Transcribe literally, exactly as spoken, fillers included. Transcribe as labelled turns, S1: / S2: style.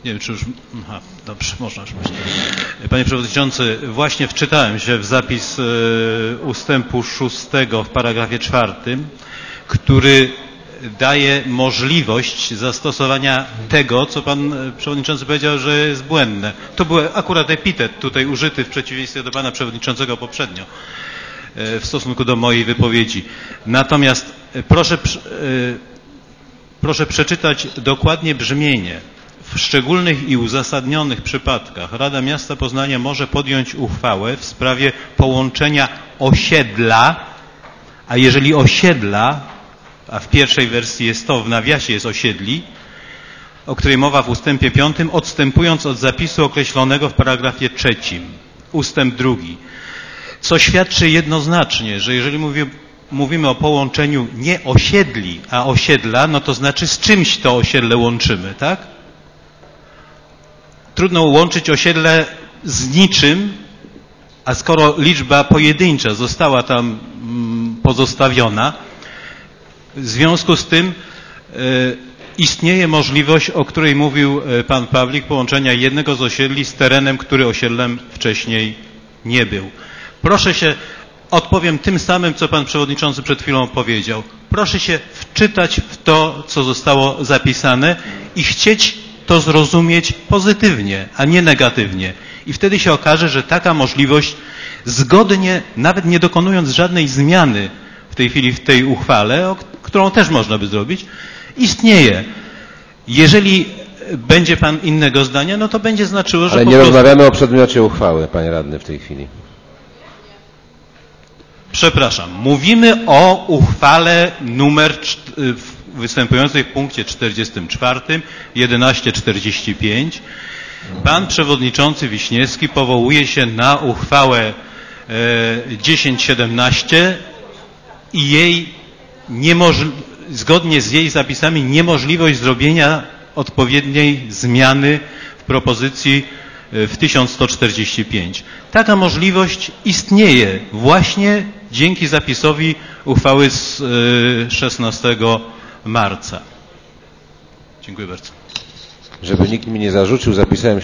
S1: Nie wiem, czy już... Aha, dobrze, można już myśleć. Panie Przewodniczący, właśnie wczytałem się w zapis y, ustępu szóstego w paragrafie czwartym, który daje możliwość zastosowania tego, co Pan Przewodniczący powiedział, że jest błędne. To był akurat epitet tutaj użyty w przeciwieństwie do Pana Przewodniczącego poprzednio w stosunku do mojej wypowiedzi. Natomiast proszę, proszę przeczytać dokładnie brzmienie. W szczególnych i uzasadnionych przypadkach Rada Miasta Poznania może podjąć uchwałę w sprawie połączenia osiedla, a jeżeli osiedla, a w pierwszej wersji jest to, w nawiasie jest osiedli, o której mowa w ustępie piątym, odstępując od zapisu określonego w paragrafie trzecim, ustęp drugi. Co świadczy jednoznacznie, że jeżeli mówi, mówimy o połączeniu nie osiedli, a osiedla, no to znaczy z czymś to osiedle łączymy, tak? Trudno łączyć osiedle z niczym, a skoro liczba pojedyncza została tam pozostawiona, w związku z tym y, istnieje możliwość, o której mówił pan Pawlik, połączenia jednego z osiedli z terenem, który osiedlem wcześniej nie był. Proszę się, odpowiem tym samym, co pan przewodniczący przed chwilą powiedział. Proszę się wczytać w to, co zostało zapisane i chcieć to zrozumieć pozytywnie, a nie negatywnie. I wtedy się okaże, że taka możliwość zgodnie, nawet nie dokonując żadnej zmiany w tej chwili w tej uchwale, którą też można by zrobić, istnieje. Jeżeli będzie pan innego zdania, no to będzie znaczyło, że
S2: Ale
S1: po
S2: nie
S1: prostu...
S2: rozmawiamy o przedmiocie uchwały, panie radny, w tej chwili.
S1: Przepraszam. Mówimy o uchwale numer występującej w punkcie czterdziestym czwartym, jedenaście czterdzieści pięć. Pan przewodniczący Wiśniewski powołuje się na uchwałę dziesięć siedemnaście i jej niemożli- zgodnie z jej zapisami niemożliwość zrobienia odpowiedniej zmiany w propozycji w tysiąc sto czterdzieści pięć. Taka możliwość istnieje właśnie dzięki zapisowi uchwały z szesnastego marca. Dziękuję bardzo.
S2: Żeby nikt mi nie zarzucił, zapisałem